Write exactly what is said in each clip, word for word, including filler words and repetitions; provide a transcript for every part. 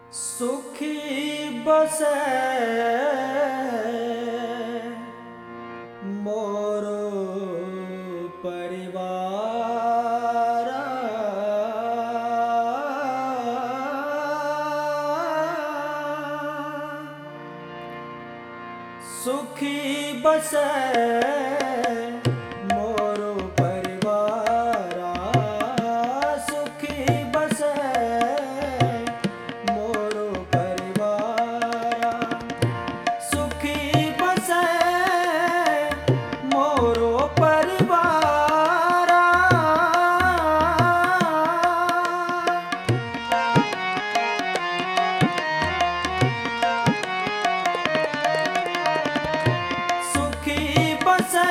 सुखी बसे मोरो परिवार। सुखी बसे मोरो परिवार। सुखी बसे मोरो परिवार। सुखी बसे मोरो परिवार। सुखी बसे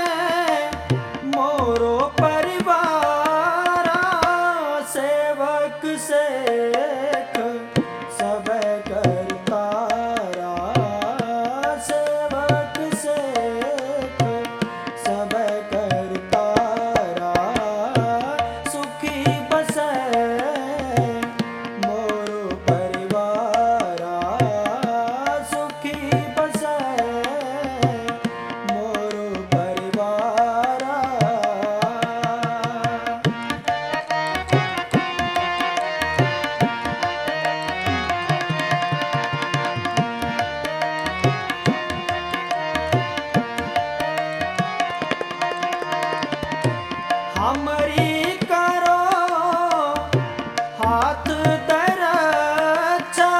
मोरो परिवार। सेवक सेठ सब करतारा। सेवक सेठ सब करतारा। सुखी बसे मोरो परिवार। सुखी बसे मोरो परिवार। हमरी करो हाथ दरचा।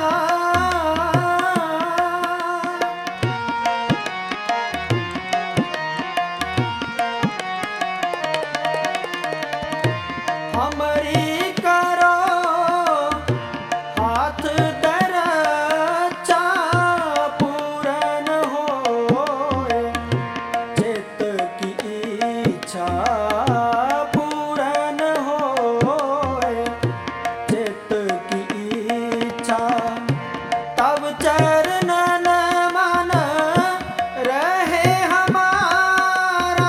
हमरी करो हाथ दरचा। पूरन होए चित्त की इच्छा। पूरन होए चित्त की इच्छा। तब चरणन मन रहे हमारा।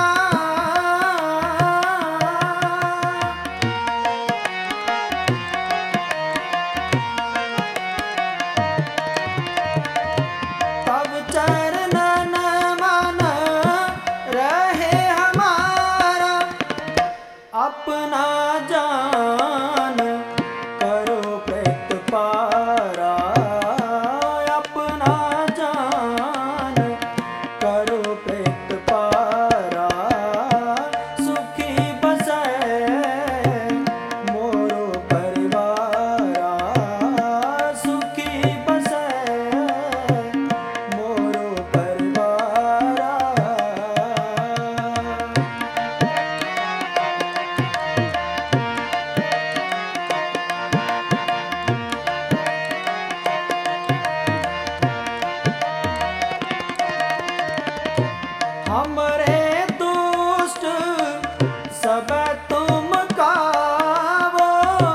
तब चरणन मन रहे हमारा। अपना जान करो प्रतिपारा। अपना जान करो प्रतिपारा। सुखी बसे मोरो परिवार। सुखी बसे मोरो परिवार। हमरे दुष्ट सब तुम कावो।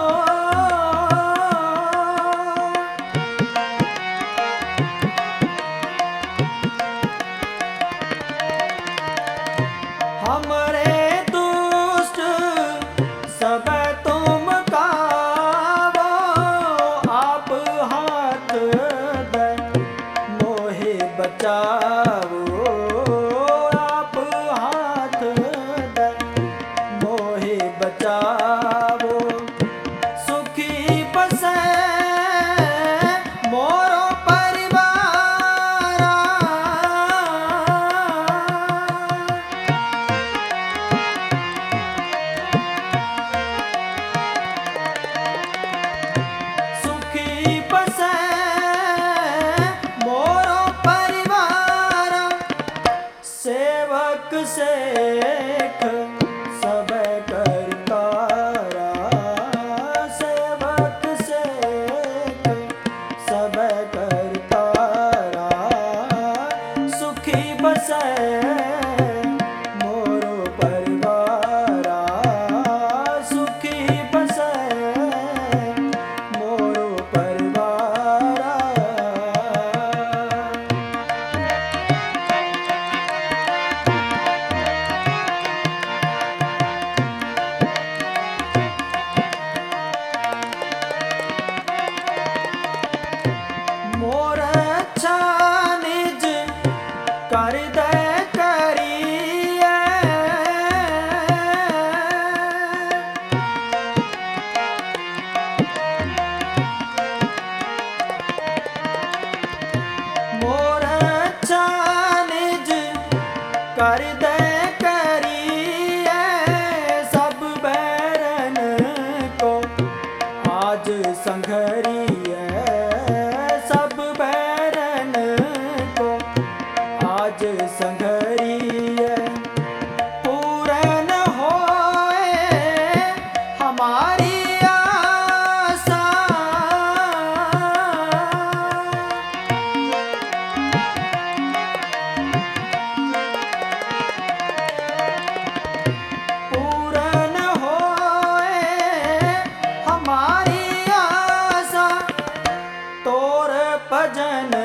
हमरे दुष्ट सब तुम कावो। आप हाथ दे मोहे बचाओ। आप हाथ दे मोहे बचाओ। सुखी बसे मोरो परिवार। सुखी बसे मोरो परिवार। सेवक सेठ सब करतारा। सेवक सेठ सब करतारा। सुखी बसे मोरो परिवार। सुखी बसे मोरो परिवार। संघरिए सब बैरन को, आज संघरिए पूरन होए हमारी आशा। पूरन होए हमारी आशा, तोर भजन